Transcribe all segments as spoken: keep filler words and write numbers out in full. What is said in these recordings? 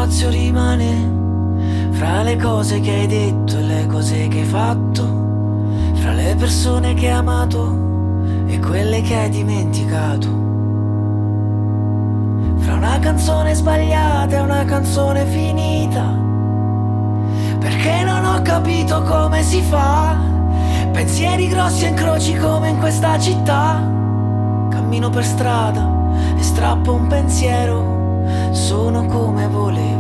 spazio rimane fra le cose che hai detto e le cose che hai fatto, fra le persone che hai amato e quelle che hai dimenticato, fra una canzone sbagliata e una canzone finita, perché non ho capito come si fa. Pensieri grossi e incroci come in questa città. Cammino per strada e strappo un pensiero, sono come volevo.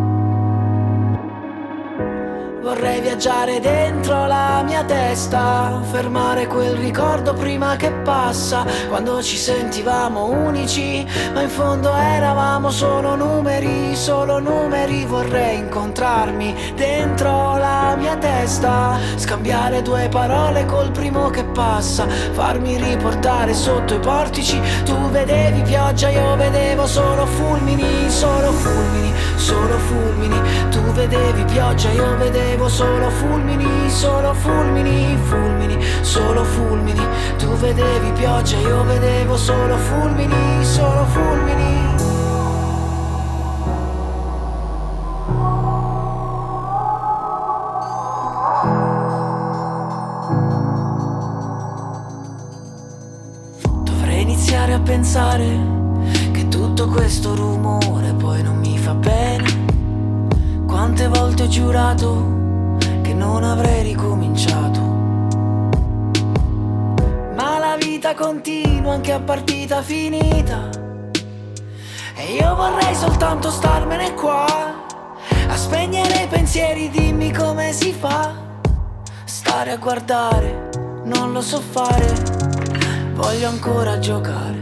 Vorrei viaggiare dentro la mia testa, fermare quel ricordo prima che passa, quando ci sentivamo unici, ma in fondo eravamo solo numeri, solo numeri. Vorrei incontrarmi dentro la mia testa, scambiare due parole col primo che passa, farmi riportare sotto i portici. Tu vedevi pioggia, io vedevo solo fulmini, solo fulmini, solo fulmini. Tu vedevi pioggia, io vedevo solo fulmini, solo fulmini, fulmini, solo fulmini. Tu vedevi pioggia, io vedevo solo fulmini, solo fulmini. Dovrei iniziare a pensare che tutto questo rumore poi non mi fa bene. Quante volte ho giurato che non avrei ricominciato, ma la vita continua anche a partita finita, e io vorrei soltanto starmene qua a spegnere i pensieri. Dimmi come si fa, stare a guardare, non lo so fare, voglio ancora giocare.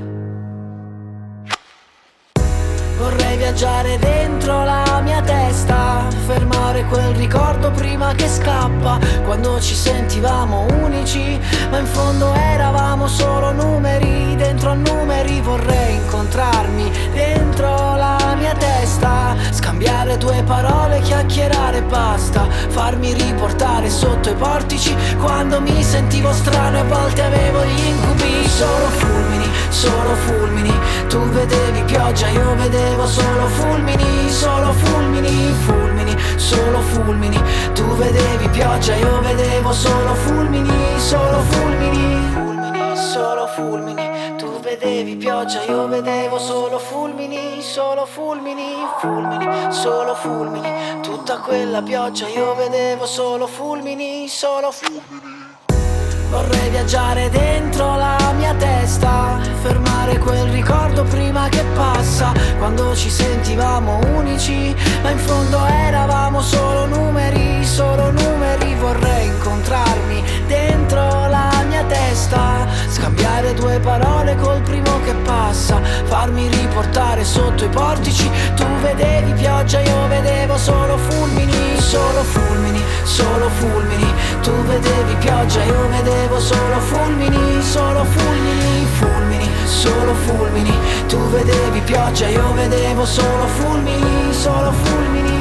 Vorrei viaggiare dentro la mia testa, fermare quel ricordo prima che scappa, quando ci sentivamo unici, ma in fondo eravamo solo numeri, dentro a numeri. Vorrei incontrarmi dentro la mia testa, scambiare due parole, chiacchierare e basta, farmi riportare sotto i portici, quando mi sentivo strano e a volte avevo gli incubi. Solo fulmini, solo fulmini. Tu vedevi pioggia, io vedevo solo fulmini, solo fulmini, fulmini, solo fulmini. Tu vedevi pioggia, io vedevo solo fulmini, solo fulmini, fulmini, solo fulmini. Tu vedevi pioggia, io vedevo solo fulmini, solo fulmini, fulmini, solo fulmini. Tutta quella pioggia, io vedevo solo fulmini, solo fulmini. Vorrei viaggiare dentro la mia testa, fermare quel ricordo prima che passa, quando ci sentivamo unici, ma in fondo eravamo solo numeri, solo numeri. Vorrei incontrarmi dentro la mia testa, scambiare due parole col primo che passa, farmi riportare sotto i portici. Tu vedevi pioggia, io vedevo solo fulmini, solo fulmini, solo fulmini. Tu vedevi pioggia, io vedevo solo fulmini, solo fulmini, fulmini, solo fulmini. Tu vedevi pioggia, io vedevo solo fulmini, solo fulmini.